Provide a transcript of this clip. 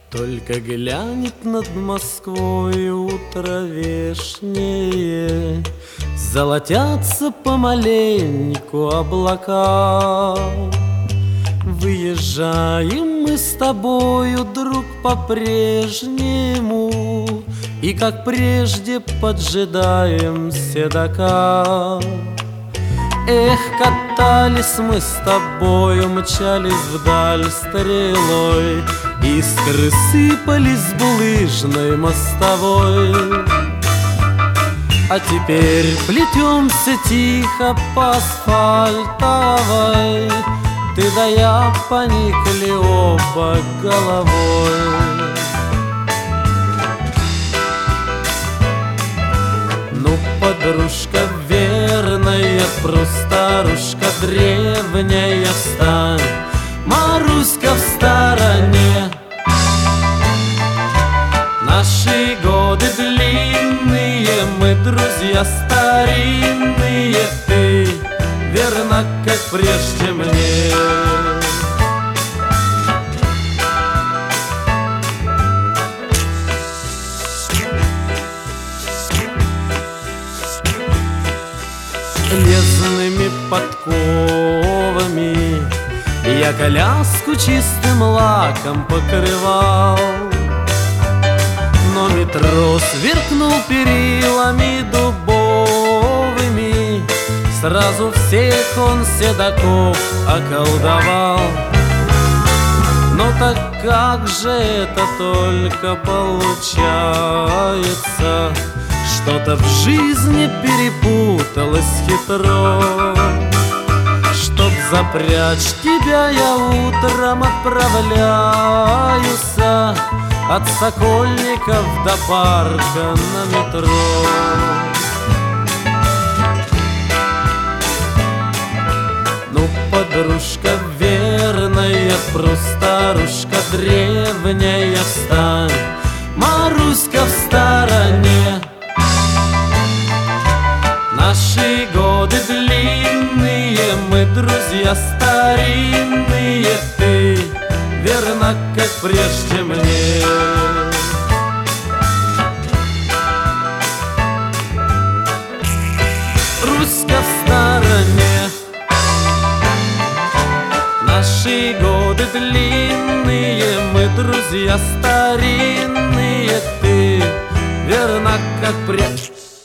Только глянет над Москвой утро вешнее, золотятся помаленьку облака. Выезжаем мы с тобою, друг, по-прежнему, и, как прежде, поджидаем седока. Эх, катались мы с тобою, мчались вдаль стрелой, искры сыпались с булыжной мостовой. А теперь плетемся тихо по асфальтовой, ты да я поникли оба головой. Ну, подружка верная, прустарушка древняя, встань, Маруська в стороне. Наши годы длинные, мы друзья старинные, ты верна, как прежде мне. Железными подковами я коляску чистым лаком покрывал, но метро сверкнул перилами дубовыми, сразу всех он седаков околдовал. Но так как же это только получается, что-то в жизни перепуталось хитро. Чтоб запрячь тебя, я утром отправляюсь от Сокольников до парка на метро. Ну, подружка верная, прустарушка древняя, встань, Маруська в стороне. Наши годы длинные, мы друзья старинные, ты верна, как прежде мне. Руська в стороне. Наши годы длинные, мы друзья старинные, ты верна, как прежде.